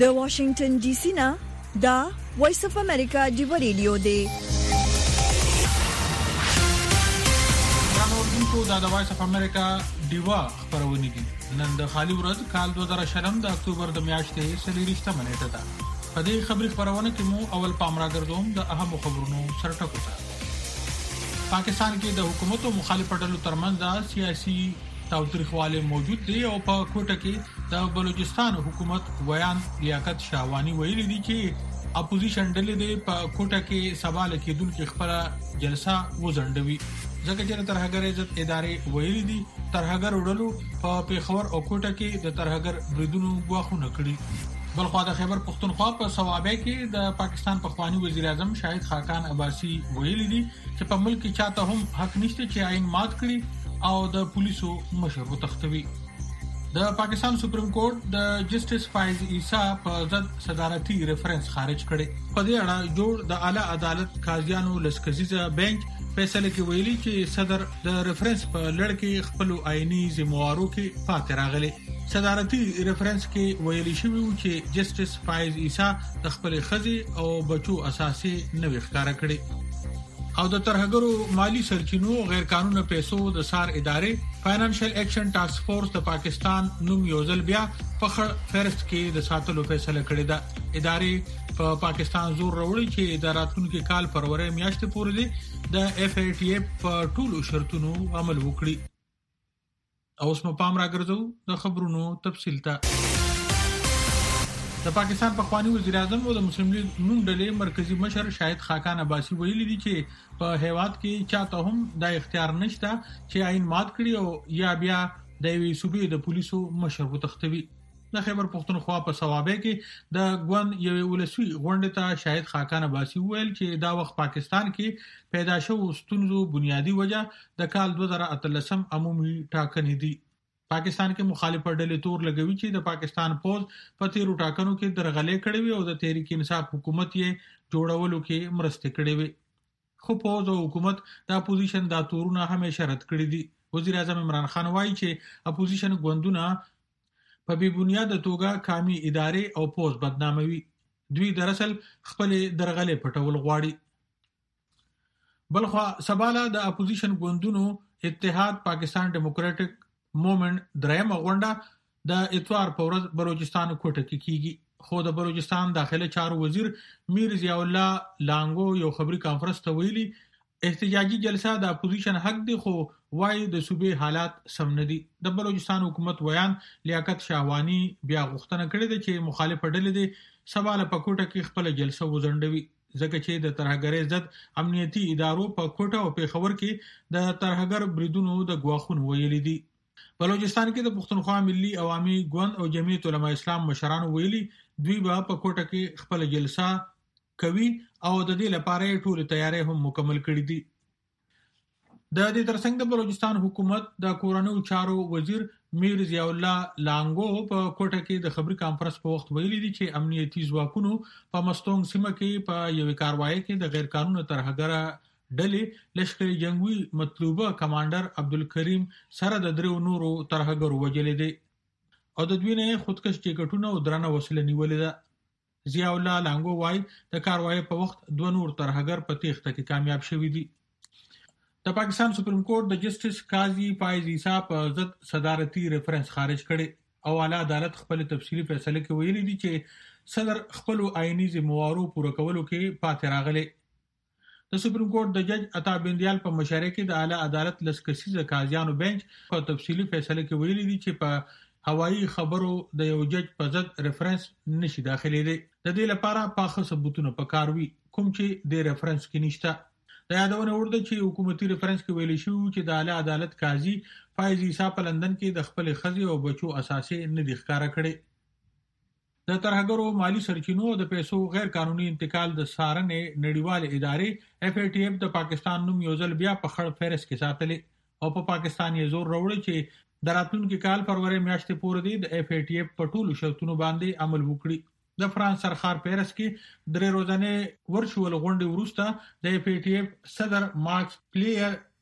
د واشنگټن ډي سي نه دا وایس اف امریکا دی ریډیو دی. دا د وایس اف امریکا دیوا خبرونه دي. نن د خالي ورځ کال 2020 د اکتوبر د میاشتې 23 منېټه ده. په دې خبري خبرونه کې مو اول پامرا ګرځوم د اهم خبرونو سرټکو ته. پاکستان کې د حکومت او مخالفت ډلو ترمنځ سیاسي تاوتریخواله موجود دی او په کوټه کې د بلوچستان حکومت ویان لیاقت شاوانی ویلي دي چې اپوزیشن ډلې د په کوټه کې سوال کېدونکو خبره جلسه وزندوي. ځکه چې ترهګر عزت ادارې ویلي دي ترهګر وړلو په پیښور او کوټه کې د ترهګر بریدونو غواخونه کړی. بلخو د خیبر پختونخوا په صوابه کې د پاکستان پخوانی وزیر اعظم شاهد خاقان عباسي ویلي دي چې په ملک کې چاته هم حق نشته چې آئین مات کړي او د پولیسو مشر وتښتوي. د پاکستان سپریم کورټ د جسټس فایز عیسی په ضد صدارتي ریفرنس خارج کړي. په دې اړه جوړ د اعلی عدالت قاضیانو لسکزیزه بنچ فیصله کې ویلي چې صدر د ریفرنس په لړ کې خپل آئینی ذمہوارو کې پاتې راغلي. صدارتي ریفرنس کې ویلي شوی و چې جسټس فایز عیسی د خپل خزي او بچو اساسي نوې ښکارا کړي او د ترهګرو مالی سرچینو غیر قانوني پیسو د سار ادارې فاینانشل ایکشن ټاسک فورس د پاکستان نوم یوزل بیا په فهرست کې د ساتلو فیصله کړې ده. ادارې په پاکستان زور وروړي چې د راتلونکي کال فروری میاشتې پورې د اف ای ټی اف په ټولو شرطونو عمل وکړي. اوس په پام راګرځو د خبرونو تفصیل ته. د پاکستان پخوانی وزیر اعظم او د مسلم لیگ نون ډلې مرکزی مشر شاهد خاقان عباسي ویلي دي چې په هیواد کې چاته هم د اختیار نشته چې آئین مات کړي او یا بیا د وی صوبې د پولیسو مشر وتښتوي. د خیبر پختونخوا په صوابه کې د ګوند یو ولسوي غونډه ته شاهد خاقان عباسي ویل چې دا وخت پاکستان کې پیدا شوو ستونزو بنیادی وجہ د کال 2013 عمومي ټاکنې دي. پاکستان کې مخالفت ډلې تور لګوي چې د پاکستان پوز په تیرو ټاکنو کې درغلې کړې وي او د تحریک انصاف حکومت یې جوړولو کې مرسته کړې وي. خو پوز او حکومت د اپوزیشن د تورونه همیشه رد کړې دي. وزیر اعظم عمران خان وایي چې اپوزیشن ګوندونه په بې بنیاد توګه قومي ادارې او پوز بدناموي. دوی دراصل خپل درغلې پټول غواړي. بلخو سباله د اپوزیشن ګوندونو اتحاد پاکستان ډیموکراټک مومنت درېمه غونډه د اتوار په ورځ بلوچستان کوټه کې کیږي. خو د بلوچستان داخله چارو وزیر میر ضیاء الله لانګو یو خبري کانفرنس ته ویلي احتجاجي جلسه د اپوزیشن حق دی خو وايي د صوبې حالات سم نه دي. د بلوچستان حکومت ویان لیاقت شاوانی بیا غوښتنه کړې ده چې مخالف ډلې د سواله په کوټه کې خپل جلسه وزندوي ځکه چې د ترهګر ضد امنیتي ادارو په کوټه او پیښور کې د ترهګر بریدونو د غواخون ویلي دي. بلوچستان کې د پښتونخوا ملي عوامي ګوند او جمعیت علماء اسلام مشرانو ویلي دوی به په کوټه کې خپل جلسه کوي او د دې لپاره ټول تیاری هم مکمل کړي دي. د دې ترڅنګ د بلوچستان حکومت د کورونو چارو وزیر میر ضیاء الله لانګو په کوټه کې د خبري کانفرنس په وخت ویلي دي چې امنیتي ځواکونو په مستونګ سیمه کې په یوې کاروایی کې د غیر قانوني ترهګر ډلې لشکري جنگوي مطلوبه کمانډر عبدالکریم سره د درو نورو ترهګرو وجلې دي او د دوی نه خودکش ټیکټونه او درنه وسله نیولې ده. ضیاء الله لانګو وايي د کاروایی په وخت دوه نور ترهګر په تېښته کې کامیاب شوي دي. د پاکستان سپریم کورټ د جسټس قاضي فایز عیسی په ضد صدارتي ریفرنس خارج کړي او اعلی عدالت خپل تفصیلی فیصله کې ویلي دي چې صدر خپل آئینی ذمہوارو پوره کولو کې پاتې راغلي. د سپریم کورټ د جج عطا بندیال په مشوره کې د اعلی عدالت لسکسیزه قاضیانو بنچ په تفصیلی فیصله کې ویلي دي چې په هوایی خبرو د یو جج په ضد ریفرنس نشي داخلي دي. د دې لپاره پاخه ثبوتونه پکاروي کوم چې د ریفرنس کې نشته. د یادونه ورده چې حکومتي ریفرنس کې ویل شو چې د اعلی عدالت قاضي فایز عیسی په لندن کې د خپل خزي او بچو اساسي نه د ښکارا کړي. د ترهګرو مالی سرچینو او د پیسو غیر قانوني انتقال د سارنې نړیواله ادارې اف ای ټی اف د پاکستان نوم یوزل بیا په خړ فهرست کې ساتلې او په پاکستان یې زور وروړي چې د راتلونکي کال فروری میاشتې پورې د اف ای ټی اف په ټولو شرطونو باندې عمل وکړي. د فرانس سرخار پیرس کې درې روزانه ورچوال غونډه وروسته د اف ای ټی اف صدر مارکس پلیر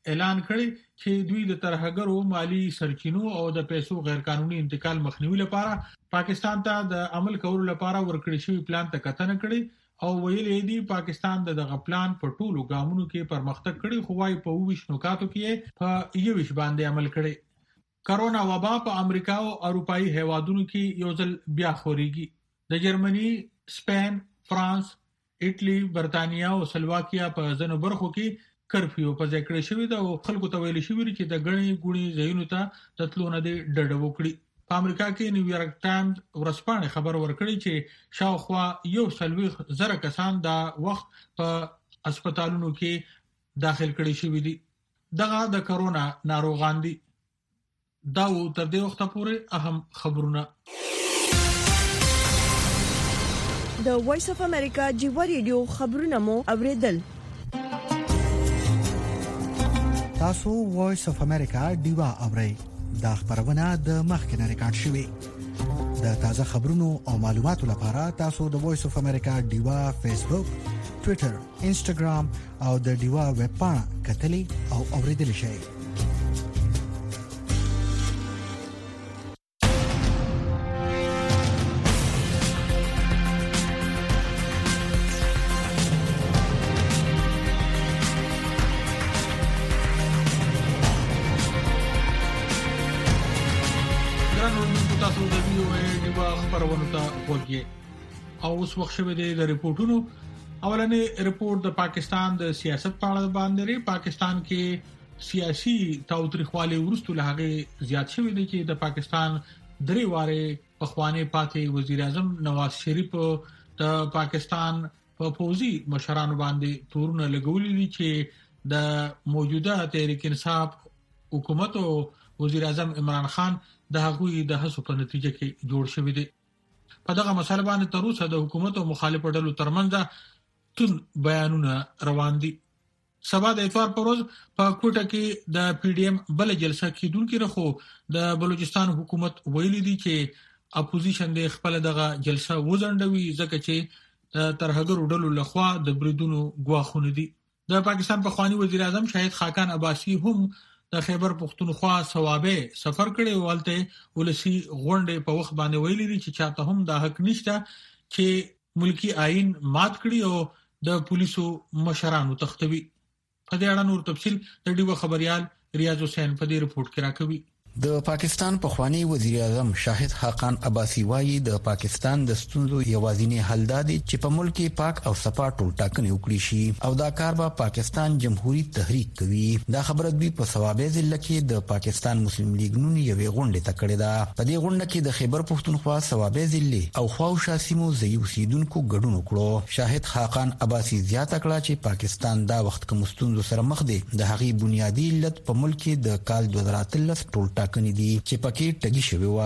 اعلان کړی چې دوی د ترهګرو مالی سرچینو او د پیسو غیر قانوني انتقال مخنیوي لپاره پاکستان ته د عمل کولو لپاره ورکړی شوی پلان ته کتنه کړې او ویلي دی پاکستان دغه پلان په ټولو ګامونو کې پرمختګ کړی خو وايي په 20 نکاتو کې په 21 باندې عمل کړی کرونا وبا په امریکا او اروپאי هیوادونو کې یو ځل بیا خوريږي د جرمني سپین فرانس ایټلی برتانیا او سلواکیا په ځینو برخو کې کرفیو په ځای کړی شوی دا خلکو ته ویل شوی چې د غړي ګونی ځایونو ته تلونه دي ډډه وکړي په امریکا کې نیویارک ټایمز ورسپانه خبر ورکړی چې شاوخوا 1.3 کسان دا وخت په هسپتالونو کې داخل کړي شوی دي دغه د کرونا ناروغان دي دا تر دې وخت پورې اهم خبرونه د وایس اف امریکا جیو ریډیو خبرونه مو اوریدل تاسو وایس اف امریکا دیوا اورئ دا خبرونه د مخکنه ریکارډ شوې د تازه خبرونو او معلوماتو لپاره تاسو د وایس اف امریکا دیوا فیسبوک ټوئیټر انسټاګرام او د دیوا ویب پاڼه کتلی او اوریدل شئ او اوس وخت شوه د ریپورتونو اولنې ریپورت د پاکستان د سیاست په اړه باندې لري پاکستان کې سیاسي تاوتریخوالي ورستو له هغه زیات شوی دی چې د پاکستان درې واره پخوانی پاتې وزیر اعظم نواز شریف د پاکستان په پوزي مشرانو باندې تورونه لګولې دي چې د موجوده تحریک انصاف حکومت او وزیر اعظم عمران خان د هغوی د هڅو په نتیجه کې جوړ شوی دی په دغه مسله باندې تر اوسه د حکومت او مخالفو ډلو ترمنځ تون بیانونه روان دي سبا د اتوار پر ورځ په کوټه کې د پی ډی ایم بل جلسه کېدونکې رخو د بلوچستان حکومت ویلي دي چې اپوزیشن د خپل دغه جلسه وزندوي ځکه چې ترهګرو ډلو لخوا د بریدونو غواخونه دي د پاکستان پخوانی وزیر اعظم شاهد خاقان عباسی هم د خیبر پختونخوا صوابه سفر کړي ولته ولسی غونډه په وخت باندې ویلي دي چې چاته هم د حق نشته چې ملکی آئین مات کړي او د پولیسو مشرانو تختوي په دې اړه نور تفصيل د ډیو خبريال ریاض حسین په دې رپورت کې راکوي د پاکستان پخوانی وزیر اعظم شاهد خاقان عباسی وايي د پاکستان د ستونزو یوازینی حل دی چې په ملک کې پاک او صفا ټول ټاکنې وکړي شي او دا کار به پاکستان جمهوریت تحریک کوي دا خبره دوی په ثوابه ضلع کې د پاکستان مسلم لیگ نون یوې غونډه ته کړې ده په دې غونډه کې د خیبر پختونخوا ثوابه ضلع او خواوشا سیمو زیوسیدونکو ګډون وکړو شاهد خاقان عباسی زیاته کړه چې پاکستان دا وخت کوم ستونزو سره مخ دی د هغې بنیادی علت په ملک کې د کال 2013 ټول ټاکنې دي چې پکې ټګي شوی و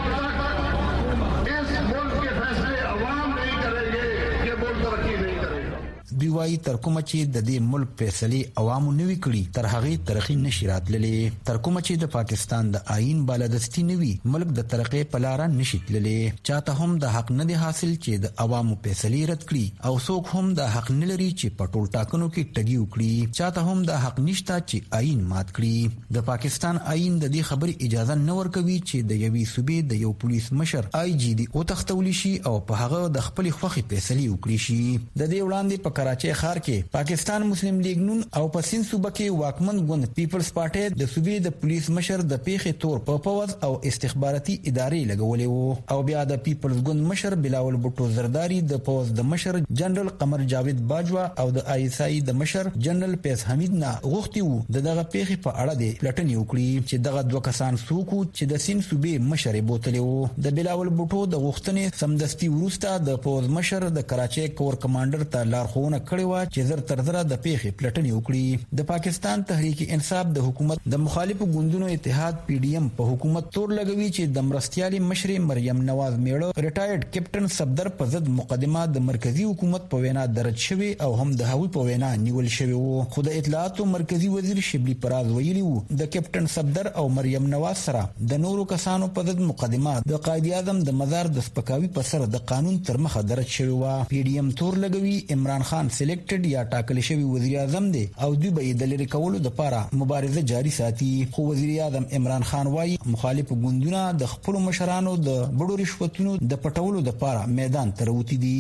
دوی وايي تر کومه چې د دې ملک فیصله عوامو نوي کړي تر هغه ترقی نشي راتللې تر کومه چې د پاکستان د آئین بالادستی نوي ملک د ترقی په لار نشي تللې چاته هم د حق نه دی حاصل چې د عوامو فیصله رد کړي او څوک هم د حق نه لري چې په ټول ټاکنو کې ټګي وکړي چاته هم د حق نشته چې آئین مات کړي د پاکستان آئین د دې خبرې اجازه نه ورکوي چې د یوې صوبې د یو پولیس مشر آی جی ډي او تختول شي او په هغه د خپل خوخي فیصله وکړي شي د دې وړاندې په کراچي ښار کې پاکستان مسلم لیگ نون او په سین صوبه کې واکمن ګوند پیپلز پارټي د صوبې د پولیس مشر د پیښې تور په پوز او استخباراتي ادارې لګولې وو او بیا د پیپلز ګوند مشر بلاول بوټو زرداری د پوز د مشر جنرال قمر جاوید باجوا او د آی اس آی د مشر جنرال پیس حمید نه غوښتي وو دغه پیښې په اړه د پلټنې وکړي چې دغه دوه کسان څوک چې د سین صوبې مشر بوتلې وو د بلاول بوټو د غوښتنې سمدستي ورسته د پوز مشر د کراچي کور کمانډر ته لارښوونه کړې و چې زر تر زر د پیښې پلټنې وکړي د پاکستان تحریک انصاف د حکومت د مخالفو ګوندونو اتحاد پی ډی ایم په حکومت تور لګوي چې د مرستيالي مشر مریم نواز میړه ریټایرډ کیپټن صفدر په ضد مقدمه د مرکزی حکومت په وینا درج شوی او هم د هغوی په وینا نیول شوی وو خو د اطلاعاتو مرکزی وزیر شبلی پراز ویلی وو د کیپټن صفدر او مریم نواز سره د نورو کسانو په ضد مقدمه د قائد اعظم د مزار د سپکاوي په سر د قانون تر مخه درج شوی و پی ډی ایم تور لګوي عمران خان سلیکټډ یا ټاکل شوی وزیر اعظم دی او دوی به د لری کولو لپاره مبارزه جاری ساتي. خو وزیر اعظم عمران خان وايي مخالف ګوندونه د خپل مشرانو د بډو رشوتونو د پټولو لپاره میدان ته راوتی دي.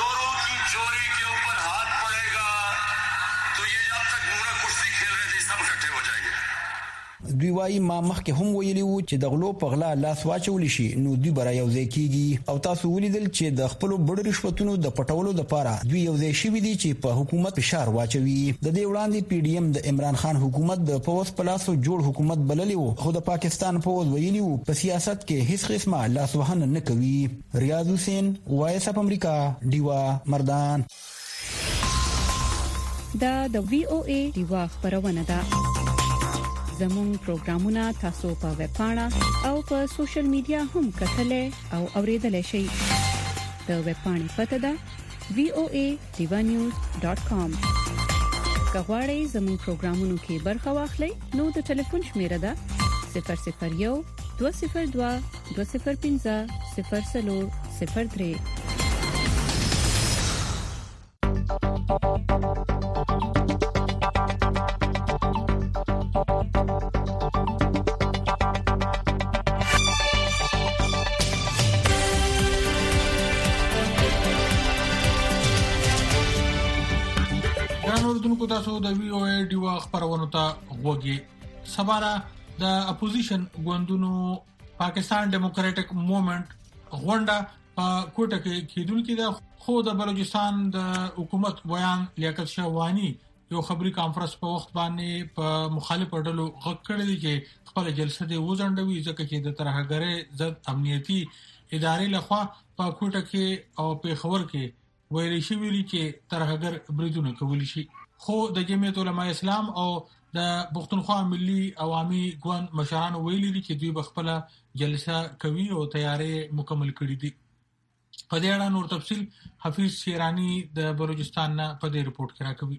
دوی وايي ما مخکې هم ویلي وو چې د غلو په غلا لاس واچول شي نو دوی برا یو ځای کیږي او تاسو ولیدل چې د خپل بډو رشوتونو د پټولو لپاره دوی یو ځای شوي دي چې په حکومت فشار واچوي. د دې وړاندې پی ډی ایم د عمران خان حکومت د پوس پلاسو جوړ حکومت بللی وو خو د پاکستان پوز ویلي وو په سیاست کې هیڅ قسمه لاس وهنه نه کوي. ریاض حسین وایس اپ امریکا دیوا مردان. دا د وی او ای دیوا خبرونه ده. زمون پروګرامونه تاسو په ویب پاڼه او په سوشل میډیا هم کتلې او اوریدلې شئ. د ویب پاڼې پته ده voanews.com. کغواړئ زمون پروګرامونو کې برخه واخلئ نو د ټلیفون شمیره ده 001 202 205 0003. اوردونکو تاسو د وی او ای دیوا خبرونه ته وګورئ. سبارا د اپوزیشن ګوندونو پاکستان ډیموکراټک موومېنټ غونډه په کوټه کې کېدونکې ده خو د بلوچستان د حکومت بیان لیاقت شاهوانی یو خبري کانفرنس په وخت باندې په مخالف ډلو غږ کړی دی چې خپل جلسه دی وزندوي ځکه چې د ترهګرۍ ضد امنیتي ادارې لخوا په کوټه کې او په خبر کې ویل شي چې ترهګر بریدونه کولی شي. خو د جمعیت علماء اسلام او د پښتونخوا ملي عوامي ګوند مشران ویلي دي چې دوی بخپل جلسه کوي او تیارې مکمل کړې دي. په دې اړه نور تفصيل حفیظ شیرانی د بلوچستان نه په دې رپورت کې راکوي.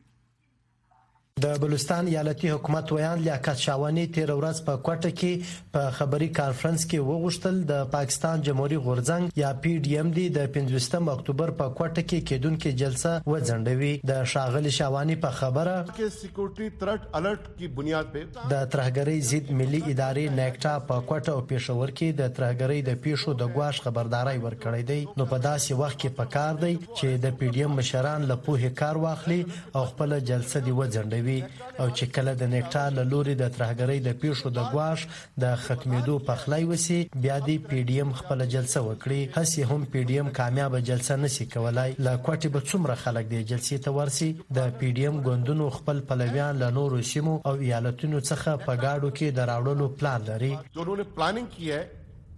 د بلوچستان ایالتي حکومت ویان لیاقت شاهوانی تیر ورځ په کوټه کې په خبري کانفرنس کې وغوښتل د پاکستان جمهوریت غورځنګ یا پی ډی ایم دی د 15 اکتوبر په کوټه کې کېدونکې جلسه وځنډوي. د شاغلي شاهوانی په خبره کې سکیورټي تھرټ الرټ کی بنیاد په د ترهګرۍ ضد ملي ادارې نیکټا په کوټه او پېښور کې د ترهګرۍ د پیښو د غواش خبرداري ورکړې دی. نو په داسې وخت کې پکار دی چې د پی ډی ایم مشران له پوهې کار واخلي او خپل جلسه دی وځنډوي او چې کله د نیکټا له لوري د ترهګرۍ د پیښو د غواش د ختمېدو په خلای وسی بیا دی پی ډی ایم خپل جلسه وکړي. هسي هم پی ډی ایم کامیاب جلسه نشي کولای. لا کوټه به څومره خلک دی جلسې ته ورسي. د پی ډی ایم ګوندونو خپل پلویان له نورو سیمو او ایالتونو څخه په گاډو کې دراوړلو پلان لري. انہوں نے پلاننگ کی ہے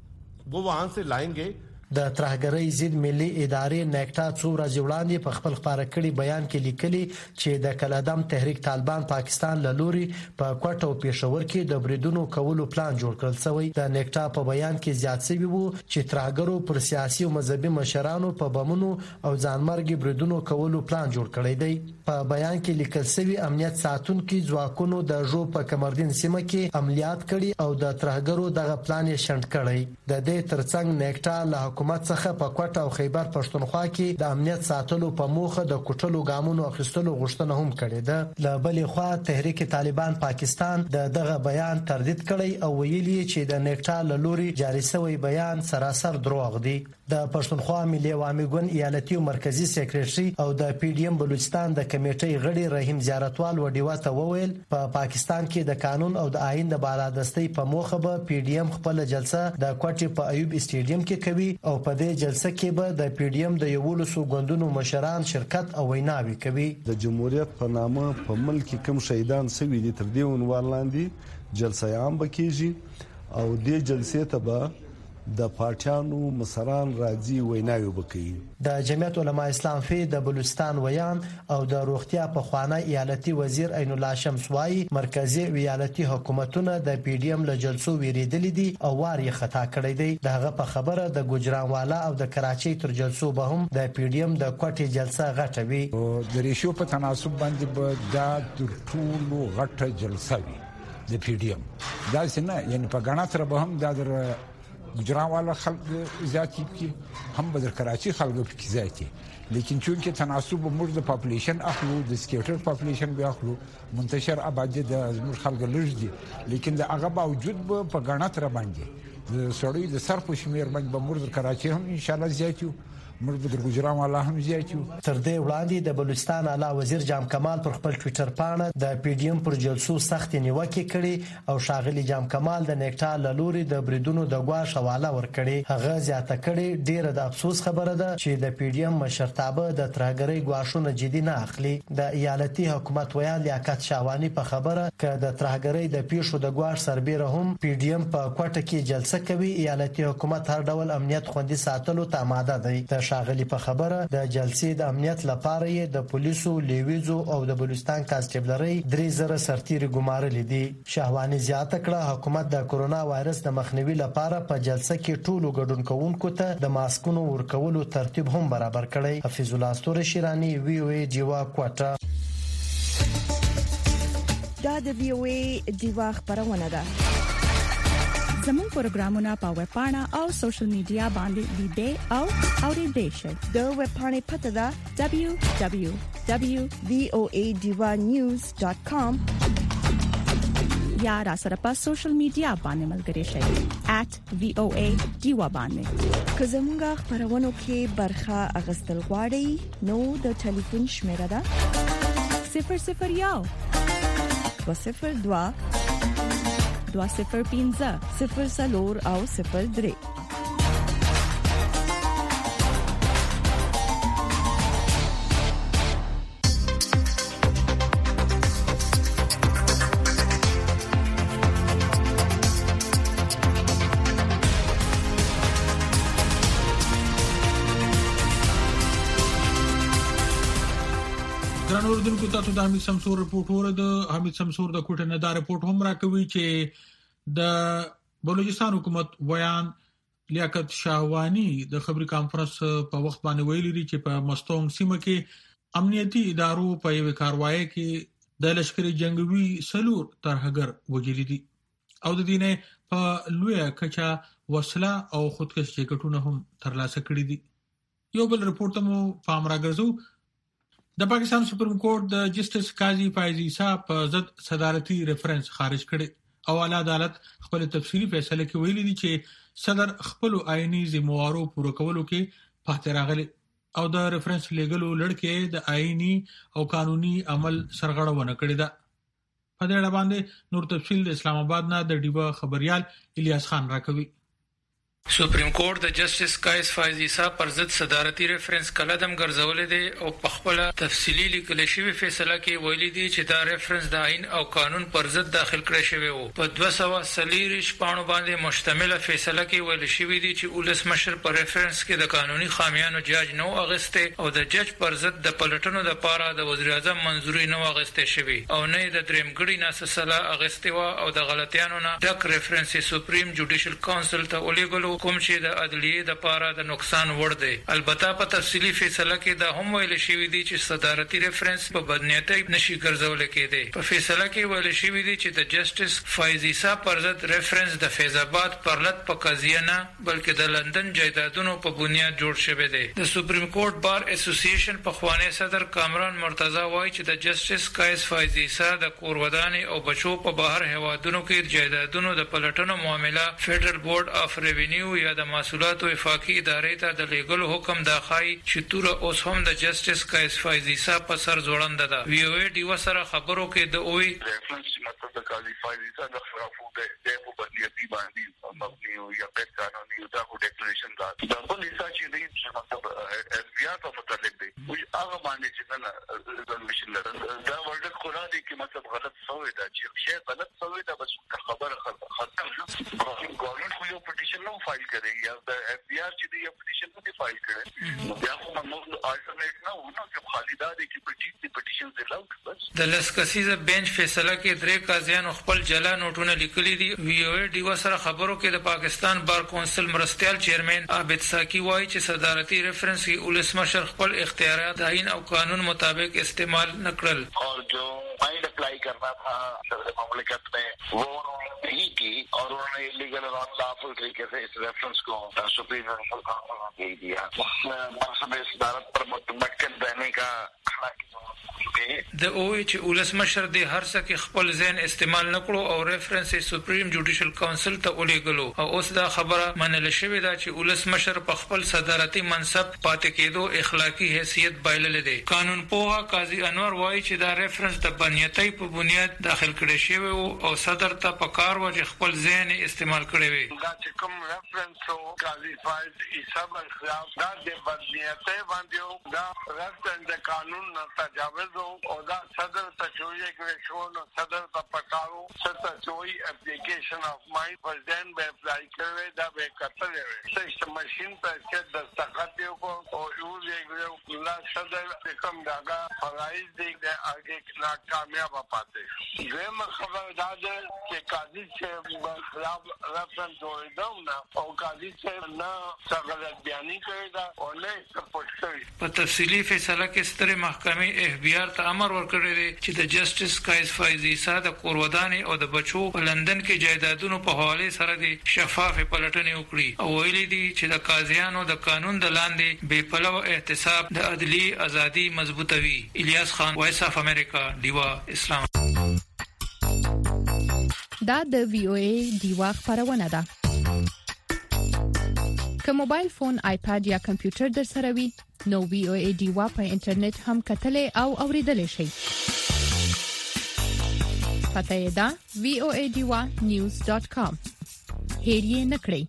وہ وہاں سے لائیں گے. د ترهګرۍ ضد ملي ادارې نیکټا څو ورځې وړاندې په خپل خبره کړي بیان کې لیکلي چې د کلادم تحریک طالبان پاکستان له لوري په کوټه او پېښور کې د بریدونو کولو پلان جوړ کړل شوی. د نیکټا په بیان کې زیات شوی وو چې ترهګرو پر سیاسي او مذهبي مشرانو په بمونو او ځانمرګي بریدونو کولو پلان جوړ کړی دی. په بیان کې لیکل شوی امنیت ساتونکو ځواکونو د جو په کمردین سیمه کې عملیات کړي او د ترهګرو دغه پلان یې شنډ کړی. د دې ترڅنګ نیکټا له حکومت څخه په کوټه او خیبر پښتونخوا کې د امنیت ساتلو په موخه د کوټلو ګامونو اخیستلو غوښتنه هم کړې ده. له بلې خوا تحریک طالبان پاکستان دغه بیان تردید کړی او ویلي چې د نیکټا له لوري جاري شوی بیان سراسر دروغ دی. د پښتونخوا ملي عوامي ګوند ایالتي او مرکزی سیکریټري او د پی ډی ایم بلوچستان د کمیټې غړي رحیم زیارتوال وډیوا ته وویل په پاکستان کې د قانون او د آئین د بالادستۍ په موخه به پی ډی ایم خپل جلسه د کوټې په ایوب اسټیډیم کې کوي او په دې جلسه کې به د پی ډی ایم د یولسو ګوندونو مشران شرکت او ویناوي کوي. د جمهوریت په نامه په ملک کم شهیدان سوي دي تر دې عنوان لاندې جلسه عام بکیږي او دې جلسې ته به د پارټیانو مشران راځي ویناوي وکړي. د جمعیت علماء اسلام فی د بلوچستان ویان او د روغتیا په خوانه ایالتي وزیر عین الله شمس وايي مرکزی ایالتي حکومتونه د پی ډی ایم له جلسو ویریدل دي او واري خطا کړی دی. دغه په خبره د ګوجرانوالا او د کراچۍ تر جلسو به هم د پی ډی ایم د کوټې جلسه غټوي. د ریشو په تناسب باندې به دا د ټولو غټه جلسه وي د پی ډی ایم. دا څنګه یعنی په غاڼه سره به هم د ګجران والا خلک زیاتی کی هم بدر کراچي خلک په کی زیاتی لیکن چونکه تناسب موږ د پاپولیشن اخلو د سکیټر پاپولیشن به اخلو منتشر آبادی د زموږ خلک لږ دي لیکن د هغه باوجود په غنات را باندې د سړی د سر په شمیر باندې به موږ کراچي هم ان شاء الله زیاتیو موږ به د ګجران والا هم زیاتیو. تر دې وړاندې د بلوچستان اعلی وزیر جام کمال پر خپل ټوئیټر پاڼه د پی ډی ایم پر جلسو سخت نیوکه کړي او شاغلی جام کمال د نیکټا لوري د بریدونو د غواش حواله ورکړي. هغه زیاته کړي ډیره د افسوس خبره ده چې د پی ډی ایم مشرتابه د ترهګرۍ غواشونه جدي نه اخلي. د ایالتي حکومت ویان لیاقت شاوانی په خبره ک د ترهګرۍ د پیښو د غواش سربېره هم پی ډی ایم په کوټه کې جلسه کوي. ایالتي حکومت هر ډول امنیت خوندي ساتلو ته آماده دی. شاغلی په خبره د جلسې د امنیت لپاره یې د پولیسو لیویزو او د بلوچستان کانسټیبلرۍ 3000 سرتیري ګمارلې دي. شهوانی زیاته کړه حکومت د کورونا وایرس د مخنیوي لپاره په جلسه کې ټولو ګډون کوونکو ته د ماسکونو ورکولو ترتیب هم برابر کړی. حفیظ الله استوره شیرانی وی او ای دیوا کوټه. دا د وی او ای دیوا خبرونه ده. زموږ پروګرامونه په ویب پاڼه او سوشل میډیا باندې لیدئ او اوریدئ شئ. د ویب پاڼې پته ده www.voadivanews.com یا را سره په سوشل میډیا باندې ملګري شئ @voadiva باندې. که زموږ خبرونه کې برخه اغستل غواړئ نو د ټلیفون شمیره ده 001 202 205 0 او 03. ګران اوردونکو تاسو د حمید شمسور رپورټ د حمید شمسور د کوټه نه دا رپورټ هم راکوي چې د بلوچستان حکومت ویان لیاقت شاهوانی د خبري کانفرنس په وخت باندې ویلي دي چې په مستونګ سیمه کې امنیتي ادارو په یو کاروایی کې د لشکري جنگوي سلور ترهګر وجلی دي او د دینه په لوی کچا وسله او خودکش جګټونه هم ترلاسه کړی دي. یو بل رپورټ مو پام راګرځو. د پاکستان سپریم کورټ د جسټس قاضي فایز عیسی په ضد صدارتي ریفرنس خارج کړي او اعلی عدالت خپل تفصیلی فیصله کې ویلي دي چې صدر خپل آئینی ذمہوارو پوره کولو کې پاتې راغلي او د ریفرنس لیګلو لړکې د آئینی او قانوني عمل سرغړونه کړې ده. په دې اړه باندې نور تفصیل د اسلام آباد نه د ډیبا خبريال الیاس خان راکوي. سپریم کورټ د جسټس قیس فایز عیسی پر ضد صدارتي ریفرنس کلدم ګرځولې دي او په خپل تفصیلی لیکل شوی فیصله کې ویلي دي چې دا ریفرنس د آئین او قانون پر ضد داخل کړی شوی وو. په 240 پاڼو باندې مشتمله فیصله کې ویل شوی دي چې ولسمشر پر ریفرنس کې د قانوني خامیانو جاج نو اغسته او د جج پر ضد د پلټنو د پاره د وزیر اعظم منځوري نو اغسته شوی او نه د درېمګړي ناسسله اغسته وا او د غلطیانو نه ډک ریفرنس سپریم جوډیشل کونسل ته ولېګلو کوم چې د عدلیه د پاره د نقصان وړ دی. البته په تفصیلی فیصله کې دا هم ویل شوی دی چې صدارتي ریفرنس په بدنیتۍ نشي ګرځول کېدی. په فیصله کې ویل شوی دی چې د جسټس فایز عیسی پر ضد ریفرنس د فیض آباد پرلط په قضیه نه بلکې د لندن جایدادونو په بنیاد جوړ شوی دی. د سپریم کورټ بار اسوسییشن په خوانی صدر کامران مرتضی وایي چې د جسټس قیس فایز عیسی د کوروداني او بچو په بهر هوادونو کې جایدادونو د پلټنو معاملې فدرال بورډ اف ریوینیو یا د مسؤلاتو وفاقي ادارې ته د لیګل حکم داخای چې تور اوس هم د جسټس قیس فایز عیسی په سر ځوړند ده. وی او ای ډیو سره خبرو کې د اوې ریفرنس مطلب د قاضي فایز عیسی د خرافو د په بدلیتي باندې مبني او یا په قانوني دا کو ډیکلریشن دا د بل حصہ چې دی چې مطلب اس بي آر په متعلق دی او هغه باندې چې نه ریزولوشن لري دا ورډ قرآن دی کې مطلب غلط شوی دا چې شی غلط شوی دا بس خبره ختم نه ګورنمنت خو یو پټیشن نو فایل کړي یا د اف بي آر چې دی یو پټیشن نه فایل کړي نو بیا خو موږ الټرنیټ نه ونه چې خالدا دی کې پټیشن دلاو بس د لسکسیزه بنچ فیصله کې درې قاضیانو خپل جلا نوټونه لیکلي دي. وی او ای ډیو سره خبرو کې د پاکستان بار کونسل مرستيال چیرمن عابد ساکی وایي چې صدارتي ریفرنس کې ولسمشر خپل اختیارات آئین او قانون مطابق استعمال نکړل اور جو فائل اپلائی کرنا تھا صدر مملکت نے وہ نہیں کی और उन्होंने इलीगल और अनलॉफुल तरीके से इस रेफरेंस को सुप्रीम कोर्ट ने दिया। मकसद सदारत पर मुतमक्किन रहने का د اوې چې ولسمشر د هر څه کې خپل ذهن استعمال نکړو او ریفرنس سپریم جوډیشل کونسل ته ولېګلو او اوس دا خبره منل شوې ده چې ولسمشر په خپل صدارتي منصب پاتې کېدو اخلاقی حیثیت بایلل دي. قانون پوها قاضي انور وایي چې دا ریفرنس د بنیادی په بنیاد داخل کړي شوی او صدر ته په کار وجه خپل ذهن استعمال کړی وي. دا چې کوم ریفرنس او قاضي فایز حساب خلاف دا د بنیادی باندې دا رفتن د قانون نه تجاوز او دا صدر ته جوړی کړی شو نو صدر ته پکارو ست جوړی اپلیکیشن اف مای پرزن به اپلای کړی دا به کتل وي چې ماشين ته چې دستخط یو او یو یو لا صدر کوم داګه فرایز دی د هغه ناکامیاب پاتې زم خبر دا چې قاضي چې خلاف رفتن جوړی دا او قاضي چې نه څنګه بیانې کړی دا او نه سپورټ کوي. په تفصیلی فیصله کې ستر محکمې اخبار ته امر ورکړی دی چې د جسټس کایس فایز عیسی د کورودانې او د بچو په لندن کې جایدادونو په حواله سره د شفاف پلټنې وکړي او ویلي دي چې د قاضیانو د قانون د لاندې بے پلو احتساب د عدلی ازادي مضبوطوي. الیاس خان، وایس اف امریکا، دیوا اسلام. دا د وی او ای دیوا خبرونه ده. که موبایل فون، آیپاد یا کمپیوټر در سره وي نو وی او ای دیوا په انټرنیټ هم کتلې او اوریدلې شي. پته یې ده voadiwa.news.com. هېر یې نکړئ.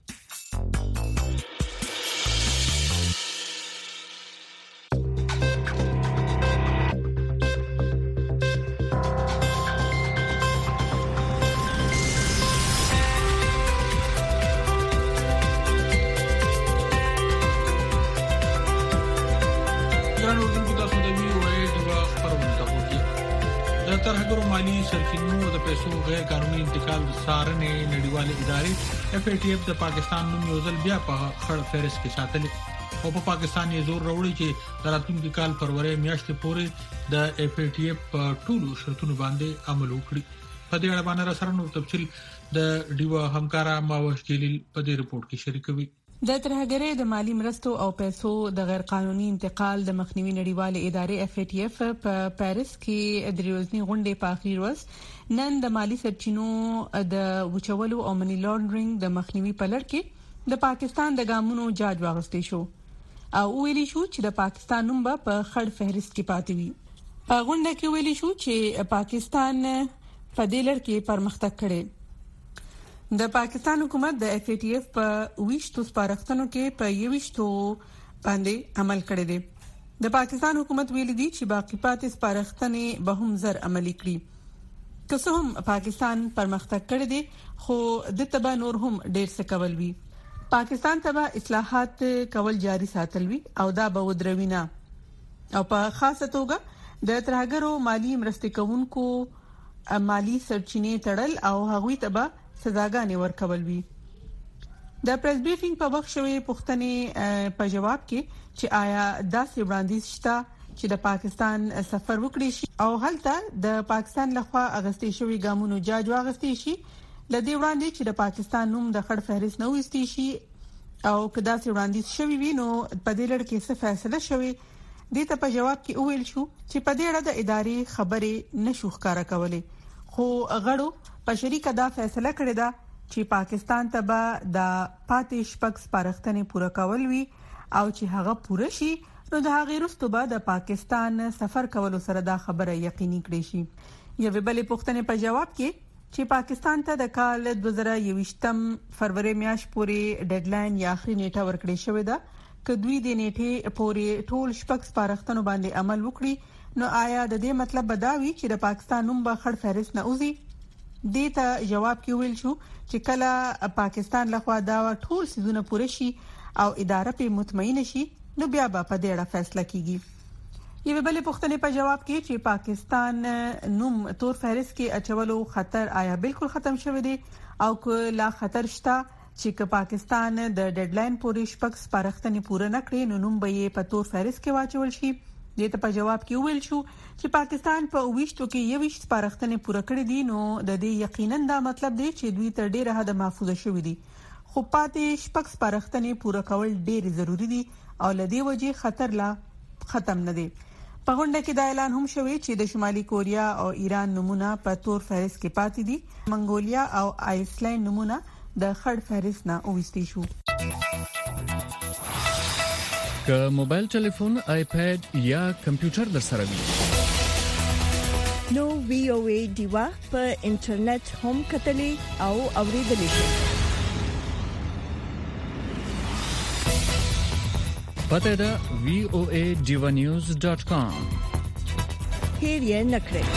ترهګرو مالی سرچینو د پیسو غیر قانوني انتقال څارنې نړیوالې ادارې FATF د پاکستان نوم یو ځل بیا په خړ فهرست کې ساتل او په پاکستان یې زور راوړی چې د راتلونکي کال فروری میاشتې پورې د FATF په ټولو شرطونو باندې عمل وکړي. په دې اړه باندې سره نور تفصیل د ډیوا همکارا ماوش جلیل په دې رپورت کې شریکوي. د ترهګرۍ د مالی مرستو او پیسو د غیر قانوني انتقال د مخنیوي نړیوالې ادارې FATF په پاریس کې د ورځنی غونډې په اخري ورځ نن د مالی سرچینو د وچولو او منی لانډرینګ د مخنیوي په لړ کې د پاکستان د ګامونو جاج واغستې شو او ویلي شو چې د پاکستان نوم په خړ فهرست کې پاتې وي. په غونډه کې ویلي شو چې پاکستان په دې لړ کې پرمختګ کړي. د پاکستان حکومت د FATF په 20 سپارښتنو کې په 21 باندې عمل کړی دی. د پاکستان حکومت ویلي دی چې باقی پاتې سپارښتنې به هم زر عملي کړي. که څه هم پاکستان پرمختګ کړی دی خو د تبا نور هم ډېر څه کول وی. پاکستان ته اصلاحات کول جاري ساتل وی او دا به ودروینه او په خاصه توګه د ترهګرو مالی مرستې کوونکو مالی سرچینې تړل او هغوی ته به سزاګانې ورکول وی. د پریس بریفینګ په وخت شوی پوښتنې په جواب کې چې آیا داسې وړاندیز شته چې د پاکستان سفر وکړي شي او هلته د پاکستان لخوا اغستې شوی ګامونو جاج واغستې شي لدې وړاندې چې د پاکستان نوم د خړ فهرست نه وستې شي او کدا سي وړاندیز شوی وي نو په دې لړ کې څه فیصله شوی دې ته په جواب کې ویل شو چې په دې اړه د ادارې خبرې نشو ښکارا کولې خو غړو په شریکه دا فیصله کړې ده چې پاکستان ته به د پاتې شپږ سپارښتنې پوره کول وي او چې هغه پوره شي نو د هغې وروسته به د پاکستان سفر کولو سره دا خبره یقیني کړي شي. یوه بلې پوښتنې په جواب کې چې پاکستان ته د کال 2023 فروری میاشت پورې ډیډلاین یا اخري نیټه ورکړې شوې ده چې دوی د نیټې پورې ټول شپږ سپارښتنو باندې عمل وکړي نو آیا د دې مطلب بداوي چې د پاکستان نوم به خړ فهرست نه اوزي؟ دې ته جواب کې ویل شو چې کله پاکستان لخوا دا ټول سيزونه پوره شي او اداره په مطمئن شي نو بیا به په دې اړه فیصله کیږي. یوه بلې پوښتنې په جواب کې چې پاکستان نوم تور فهرست کې اچولو خطر آیا بالکل ختم شوی دی او که لا خطر شته چې پاکستان د ډیډلاین پورې شپږ سپارښتنې پوره نه کړي نو نوم به یې په تور فهرست کې واچول شي. دې ته په جواب کې ویل شو چې پاکستان په 20 کې 21 سپارښتنې پوره کړې دي، نو د دې یقینا دا مطلب دی چې دوی تر ډیره حد محفوظ شوي دي، خو پاتې شپږ سپارښتنې پوره کول ډیر ضروری دي او لدې وجې خطر لا ختم نه دي. په غونډه کې دا اعلان هم شوی چې د شمالي کوریا او ایران نمونه په تور فهرست کې پاتې دي، منګولیا او آیسلند نمونه د خړ فهرست نه اوویستي شو. که موبایل ټلیفون، آیپاد یا کمپیوټر در سره وي نو VOA دیوا په انټرنیټ هم کتلې او اوریدلې شي. پته ده voaDivanews.com. هیر یې نکړئ.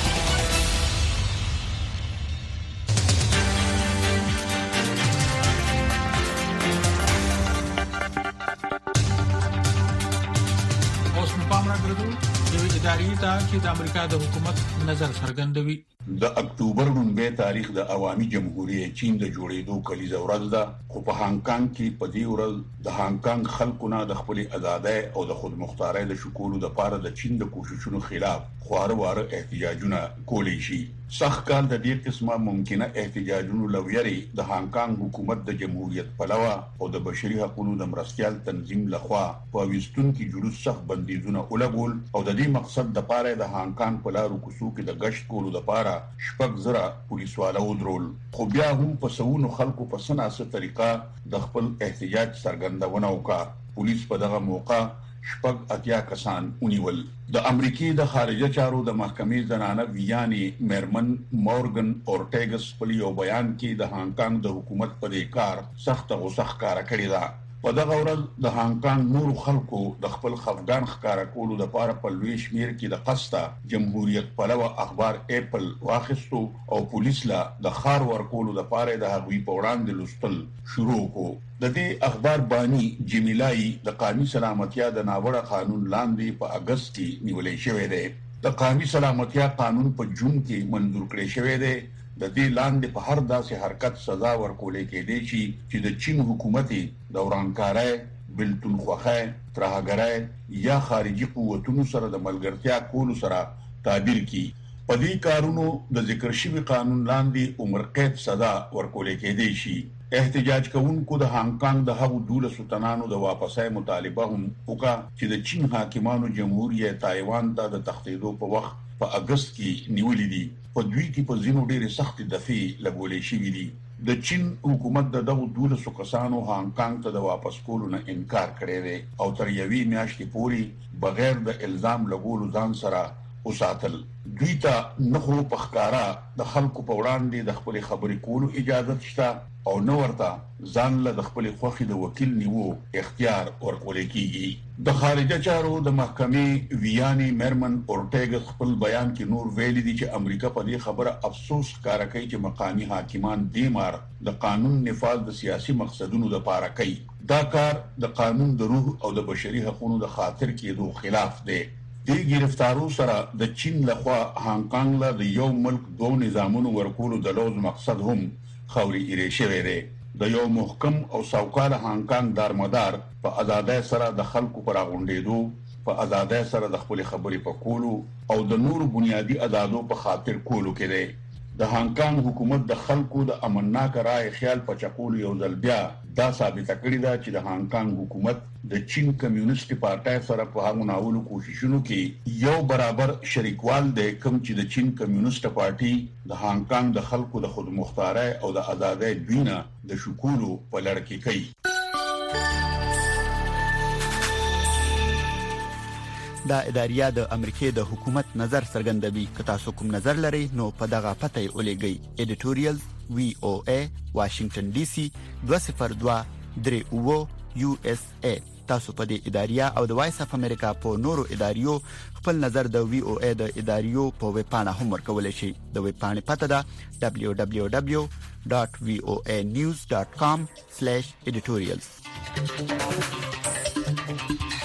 اوس په پام راغلو د ادارې ته چې د امریکا د حکومت نظر څرګندوي. د اکتوبر 9 تاریخ د عوامي جمهوریت چین د جوړېدو کلیزه ورځ ده، خو په هانګ کانګ کې په دې ورځ د هانګ کانګ خلکو نه د خپل ازادۍ او د خود مختارۍ د شکولو لپاره د چین د کوششونو خلاف خواره واره احتجاجونه کولی شي. سخت کال د دې قسمه ممکنه احتجاجونو لویري د هانګ کانګ حکومت د جمهوریت پلوه او د بشري حقوقو د مرستيال تنظیم لخوا په وستونکو جلوس سخت بندیزونه ولګول او د دې مقصد د پاره د هانګ کانګ په لارو کوڅو کې د غشت کولو لپاره شپږ زره پولیسوالو ودرول. خو بیا هم په سونو خلکو په سناسه طریقه د خپل احتجاج څرګندونه وکړه. پولیس په دغه موقع شپږ اتیا کسان ونیول. د امریکای د خارجه چارو د محکمې زنانه ویانی میرمن مورګن اورټیګس په یو بیان کې د هانګ کانګ د حکومت په دې کار سخت غوسه ښکارا کړې ده. په دغه ورځ د هانګ کانګ نور خلکو د خپل خفګان ښکارا کولو لپاره په لوی شمیر کې د قسطه جمهوریت پلوه اخبار اپل واخیستو او پولیس لا د خار ورکولو لپاره د هغوی په وړاندې لوستل شروع کو. د دې اخبار بانی جمیلای د قومي سلامتیا د ناوړه قانون لاندې په اگست کې نیولې شوې ده. د قومي سلامتیا قانون په جون کې منظور کړی شوی دی. د دې لاندې په هر داسې حرکت سزا ورکولې کېدې چې د چین حکومت د ورانکارۍ، بلتون خوخه، ترهګرۍ یا خارجي قوتونو سره د ملګرتیا کولو سره تعبیر کی. په دې کارونو د ذکر شوی قانون لاندې عمر قید سزا ورکولې کېدې شي. احتجاج کوونکو د هانګ کانګ د هغو 12 تنانو د واپسۍ مطالبه هم وکړه چې د چین حاکمانو جمهوریت تایوان ته د تخطیدو په وخت په اگست کې نیولې دي. په دوی کې په ځینو ډېرې سخت دفعې لګولې شوې دي. د چین حکومت د دغو 12 کسانو هانګ کانګ ته د واپس کولو نه انکار کړی دی او تر یوې میاشتې پورې بغیر د الزام لګولو ځان سره وساتل. دوی ته نه خو په ښکارا د خلکو په وړاندې د خپل خبرې کولو اجازه شته او نو ورته ځان له خپل خوخي د وکیل نیو اختیار ورکول کیږي. د خارجه چارو د محکمې ویانی میرمن اورټیګس خپل بیان کې نور ویلي دي چې امریکا په دې خبره افسوس کار کوي چې مقامی حاکمان دیمار د قانون نفاذ د سیاسي مقصدونو لپاره کوي. دا کار د قانون د روح او د بشري حقوقو د خاطر کېدو خلاف دی. دې گرفتارو سره د چین لخوا هانګ کانګ له د یو ملک دوه نظامونو ورکولو د لوز مقصد هم خوري ایره شوی دی. د یو محکم او سوکاله هانګ کانګ دارمدار په آزادۍ سره د خلکو پر غونډېدو، په آزادۍ سره د خپل خبرې په کولو او د نور بنیادی آزادو په خاطر کولو کې دی. د هانګ کانګ حکومت د خلکو د امنناک رائے خیال په چقول یو ځل بیا دا ثابت کړی دا چې د هانګ کانګ حکومت د چین کمیونست پارټای سره په هغو ناولو کوششونو کې یو برابر شریکوال دی کوم چې د چین کمیونست پارټي د هانګ کانګ د خلکو د خود مختارۍ او د آزادۍ دوینه د شکولو په لړ کې کوي. دا اداریه د امریکای د حکومت نظر څرګندوي. که تاسو کوم نظر لرئ نو په دغه پته ولېږئ. editorials VOA Washington DC 202-3 USA. تاسو په دې اداریه او د وایس اف امریکا په نورو اداریو خپل نظر د VOA د اداریو په ویب پاڼه هم ورکولای شئ. د ویب پاڼې پته ده www.voanews.com/editorials.